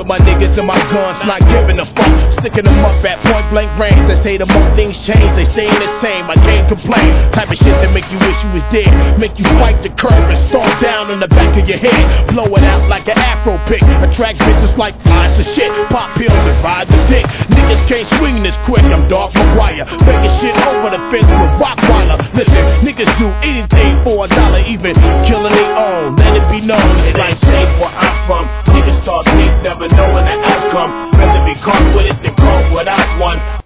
my niggas and my guns, not giving a fuck. Sticking them up at point blank range. They say the more things change, they staying the same. I can't complain. Type of shit that make you wish you was dead. Make you fight the curve and storm down in the back of your head. Blow it out like an afro pick. Attract bitches like flies of shit. Pop pills and ride the dick. Niggas can't swing this quick. I'm Dark McGuire. Breaking shit over the fence with Rottweiler. Listen, niggas do anything for $1, even killing their own. Let it be known, it ain't safe where I'm from. Niggas talk deep, never knowing the outcome. Rather be caught with it than caught without one.